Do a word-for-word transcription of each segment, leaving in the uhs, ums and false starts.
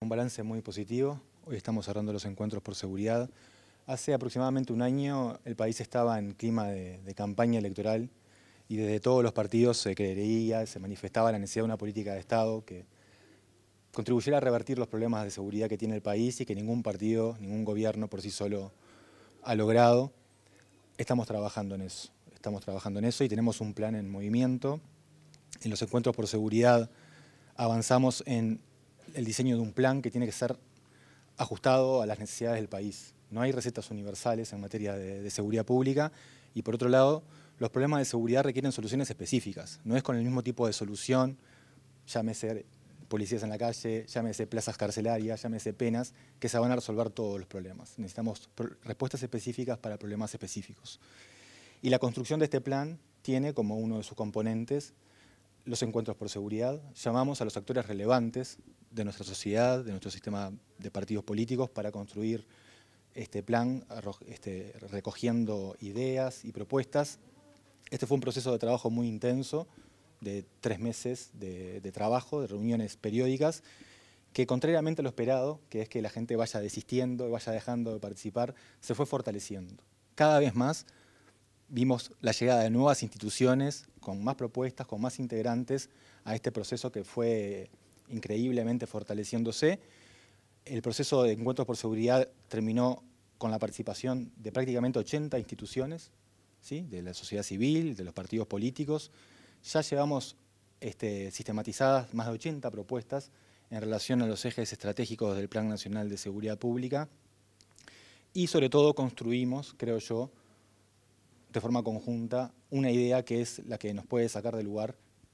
Un balance muy positivo. Hoy estamos cerrando los encuentros por seguridad. Hace aproximadamente un año el país estaba en clima de, de campaña electoral y desde todos los partidos se creía, se manifestaba la necesidad de una política de Estado que contribuyera a revertir los problemas de seguridad que tiene el país y que ningún partido, ningún gobierno por sí solo ha logrado. Estamos trabajando en eso, estamos trabajando en eso y tenemos un plan en movimiento. En los encuentros por seguridad avanzamos en el diseño de un plan que tiene que ser ajustado a las necesidades del país. No hay recetas universales en materia de, de seguridad pública y, por otro lado, los problemas de seguridad requieren soluciones específicas. No es con el mismo tipo de solución, llámese policías en la calle, llámese plazas carcelarias, llámese penas, que se van a resolver todos los problemas. Necesitamos respuestas específicas para problemas específicos. Y la construcción de este plan tiene como uno de sus componentes los encuentros por seguridad. Llamamos a los actores relevantes de nuestra sociedad, de nuestro sistema de partidos políticos, para construir este plan, este, recogiendo ideas y propuestas. Este fue un proceso de trabajo muy intenso, de tres meses de, de trabajo, de reuniones periódicas, que contrariamente a lo esperado, que es que la gente vaya desistiendo, vaya dejando de participar, se fue fortaleciendo. Cada vez más vimos la llegada de nuevas instituciones con más propuestas, con más integrantes a este proceso que fue increíblemente fortaleciéndose. El proceso de encuentros por seguridad terminó con la participación de prácticamente ochenta instituciones, ¿sí?, de la sociedad civil, de los partidos políticos. Ya llevamos este, sistematizadas más de ochenta propuestas en relación a los ejes estratégicos del Plan Nacional de Seguridad Pública y sobre todo construimos, creo yo, de forma conjunta, una idea que es la que nos puede sacar del lugar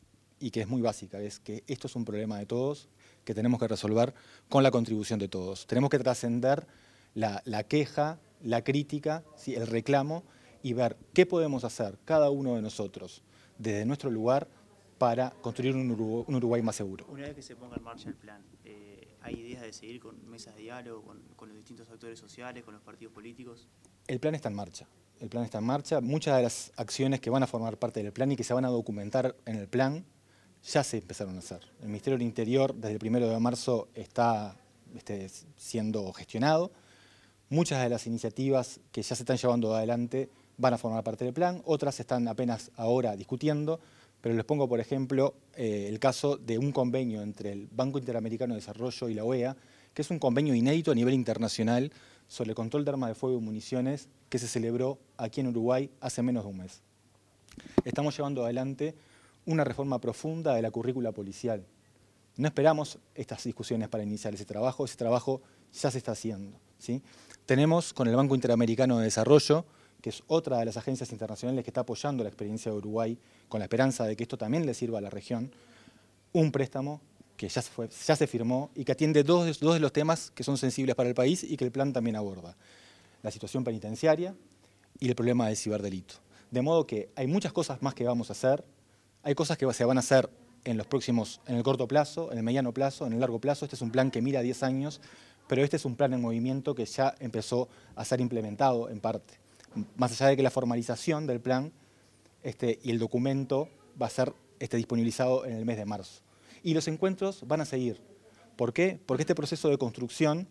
y que es muy básica, es que esto es un problema de todos, que tenemos que resolver con la contribución de todos. Tenemos que trascender la, la queja, la crítica, ¿sí?, el reclamo, y ver qué podemos hacer cada uno de nosotros desde nuestro lugar para construir un Uruguay, un Uruguay más seguro. Una vez que se ponga en marcha el plan, eh, ¿hay ideas de seguir con mesas de diálogo, con, con los distintos actores sociales, con los partidos políticos? El plan está en marcha. El plan está en marcha. Muchas de las acciones que van a formar parte del plan y que se van a documentar en el plan ya se empezaron a hacer. El Ministerio del Interior desde el primero de marzo está este, siendo gestionado. Muchas de las iniciativas que ya se están llevando adelante van a formar parte del plan, otras están apenas ahora discutiendo, pero les pongo, por ejemplo, eh, el caso de un convenio entre el Banco Interamericano de Desarrollo y la O E A, que es un convenio inédito a nivel internacional sobre el control de armas de fuego y municiones que se celebró aquí en Uruguay hace menos de un mes. Estamos llevando adelante una reforma profunda de la currícula policial. No esperamos estas discusiones para iniciar ese trabajo, ese trabajo ya se está haciendo, ¿sí? Tenemos con el Banco Interamericano de Desarrollo, que es otra de las agencias internacionales que está apoyando la experiencia de Uruguay, con la esperanza de que esto también le sirva a la región, un préstamo que ya se, fue, ya se firmó y que atiende dos de, dos de los temas que son sensibles para el país y que el plan también aborda: la situación penitenciaria y el problema del ciberdelito. De modo que hay muchas cosas más que vamos a hacer, hay cosas que se van a hacer en los próximos, en el corto plazo, en el mediano plazo, en el largo plazo. Este es un plan que mira a diez años, pero este es un plan en movimiento que ya empezó a ser implementado en parte. Más allá de que la formalización del plan este, y el documento va a ser este, disponibilizado en el mes de marzo. Y los encuentros van a seguir. ¿Por qué? Porque este proceso de construcción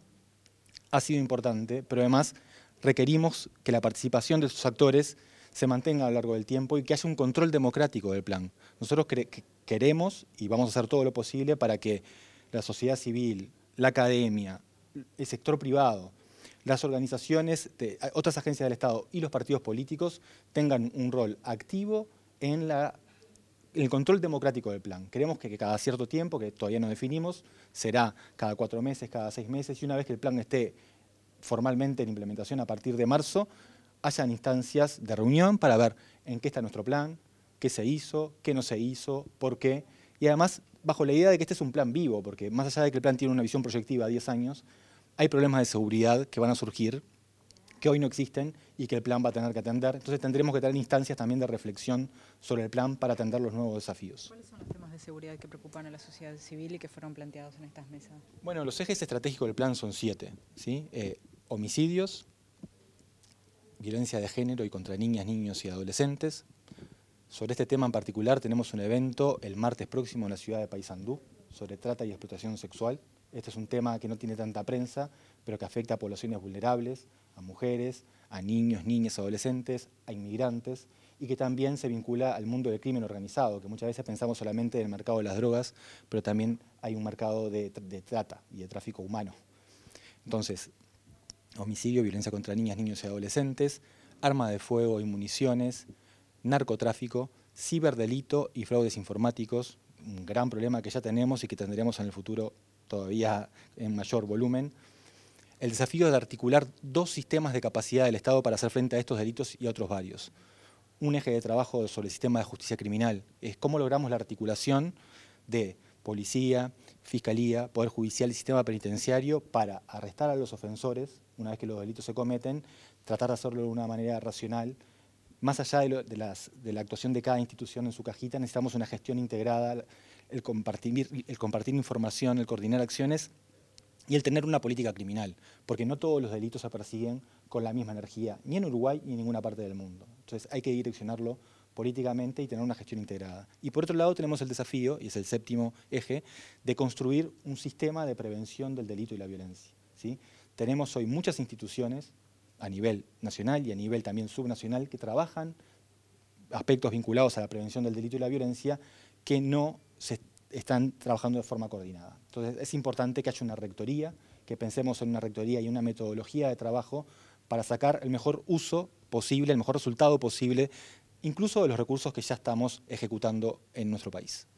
ha sido importante, pero además requerimos que la participación de sus actores se mantenga a lo largo del tiempo y que haya un control democrático del plan. Nosotros queremos y vamos a hacer todo lo posible para que la sociedad civil, la academia, el sector privado, las organizaciones, de, otras agencias del Estado y los partidos políticos tengan un rol activo en, la, en el control democrático del plan. Queremos que, que cada cierto tiempo, que todavía no definimos, será cada cuatro meses, cada seis meses, y una vez que el plan esté formalmente en implementación a partir de marzo, hayan instancias de reunión para ver en qué está nuestro plan, qué se hizo, qué no se hizo, por qué, y además bajo la idea de que este es un plan vivo, porque más allá de que el plan tiene una visión proyectiva a diez años, hay problemas de seguridad que van a surgir, que hoy no existen y que el plan va a tener que atender. Entonces tendremos que tener instancias también de reflexión sobre el plan para atender los nuevos desafíos. ¿Cuáles son los temas de seguridad que preocupan a la sociedad civil y que fueron planteados en estas mesas? Bueno, los ejes estratégicos del plan son siete, ¿sí? Eh, homicidios, violencia de género y contra niñas, niños y adolescentes. Sobre este tema en particular tenemos un evento el martes próximo en la ciudad de Paysandú sobre trata y explotación sexual. Este es un tema que no tiene tanta prensa, pero que afecta a poblaciones vulnerables, a mujeres, a niños, niñas, adolescentes, a inmigrantes, y que también se vincula al mundo del crimen organizado, que muchas veces pensamos solamente en el mercado de las drogas, pero también hay un mercado de, de trata y de tráfico humano. Entonces, homicidio, violencia contra niñas, niños y adolescentes, arma de fuego y municiones, narcotráfico, ciberdelito y fraudes informáticos, un gran problema que ya tenemos y que tendremos en el futuro todavía en mayor volumen. El desafío de articular dos sistemas de capacidad del Estado para hacer frente a estos delitos y a otros varios. Un eje de trabajo sobre el sistema de justicia criminal es cómo logramos la articulación de policía, fiscalía, poder judicial y sistema penitenciario para arrestar a los ofensores una vez que los delitos se cometen, tratar de hacerlo de una manera racional. Más allá de, lo, de, las, de la actuación de cada institución en su cajita, necesitamos una gestión integrada, el compartir, el compartir información, el coordinar acciones y el tener una política criminal, porque no todos los delitos se persiguen con la misma energía, ni en Uruguay ni en ninguna parte del mundo. Entonces hay que direccionarlo políticamente y tener una gestión integrada. Y por otro lado tenemos el desafío, y es el séptimo eje, de construir un sistema de prevención del delito y la violencia, ¿sí? Tenemos hoy muchas instituciones a nivel nacional y a nivel también subnacional que trabajan aspectos vinculados a la prevención del delito y la violencia que no se están trabajando de forma coordinada. Entonces es importante que haya una rectoría, que pensemos en una rectoría y una metodología de trabajo para sacar el mejor uso posible, el mejor resultado posible, incluso de los recursos que ya estamos ejecutando en nuestro país.